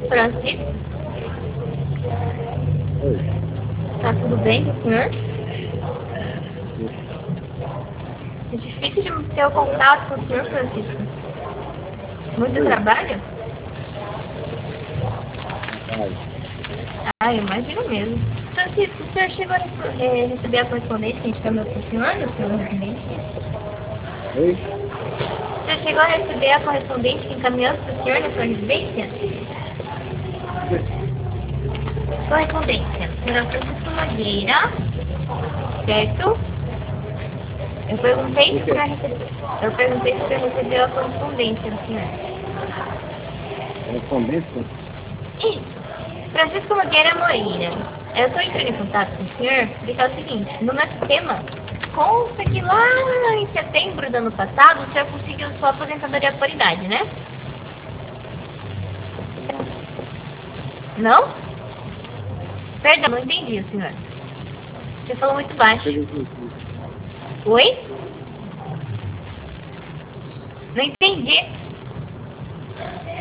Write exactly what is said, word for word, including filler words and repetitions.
Francisco? Oi. Tá tudo bem com o senhor? É difícil de ter o contato com o senhor, Francisco. Muito Oi. trabalho? Ai. Ah, eu imagino mesmo. Francisco, o senhor chegou a re- eh, receber a correspondência que a gente encaminhou para o senhor, no seu residência? Oi? O senhor chegou a receber a correspondência que encaminhamos para o senhor na sua residência? Correspondência. Senhora Francisco Nogueira, certo? Eu perguntei se o senhor recebeu. Eu perguntei se o senhor recebeu a correspondência do senhor. Correspondência? Isso. Francisco Nogueira Moreira. Eu estou entrando em contato com o senhor porque é o seguinte, no meu sistema, consta que lá em setembro do ano passado o senhor conseguiu sua aposentadoria por idade, né? Não? Perdão, não entendi, senhor. Você falou muito baixo. Oi? Não entendi.